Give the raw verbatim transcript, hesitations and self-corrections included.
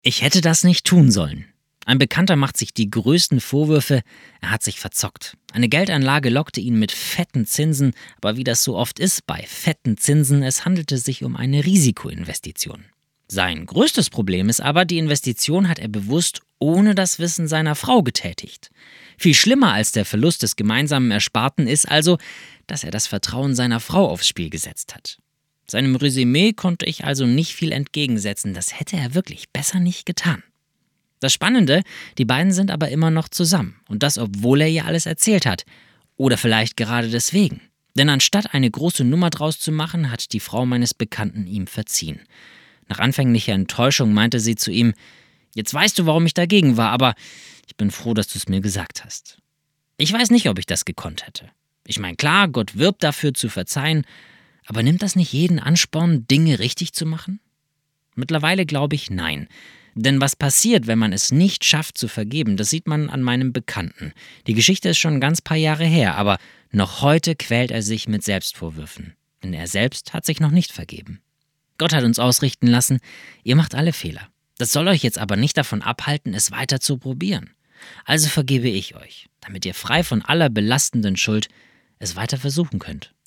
Ich hätte das nicht tun sollen. Ein Bekannter macht sich die größten Vorwürfe, er hat sich verzockt. Eine Geldanlage lockte ihn mit fetten Zinsen, aber wie das so oft ist bei fetten Zinsen, es handelte sich um eine Risikoinvestition. Sein größtes Problem ist aber, die Investition hat er bewusst ohne das Wissen seiner Frau getätigt. Viel schlimmer als der Verlust des gemeinsamen Ersparten ist also, dass er das Vertrauen seiner Frau aufs Spiel gesetzt hat. Seinem Resümee konnte ich also nicht viel entgegensetzen, das hätte er wirklich besser nicht getan. Das Spannende, die beiden sind aber immer noch zusammen und das, obwohl er ihr alles erzählt hat. Oder vielleicht gerade deswegen. Denn anstatt eine große Nummer draus zu machen, hat die Frau meines Bekannten ihm verziehen. Nach anfänglicher Enttäuschung meinte sie zu ihm: Jetzt weißt du, warum ich dagegen war, aber ich bin froh, dass du es mir gesagt hast. Ich weiß nicht, ob ich das gekonnt hätte. Ich meine, klar, Gott wirbt dafür zu verzeihen, aber nimmt das nicht jeden Ansporn, Dinge richtig zu machen? Mittlerweile glaube ich, nein. Denn was passiert, wenn man es nicht schafft zu vergeben, das sieht man an meinem Bekannten. Die Geschichte ist schon ein ganz paar Jahre her, aber noch heute quält er sich mit Selbstvorwürfen. Denn er selbst hat sich noch nicht vergeben. Gott hat uns ausrichten lassen, ihr macht alle Fehler. Das soll euch jetzt aber nicht davon abhalten, es weiter zu probieren. Also vergebe ich euch, damit ihr frei von aller belastenden Schuld es weiter versuchen könnt.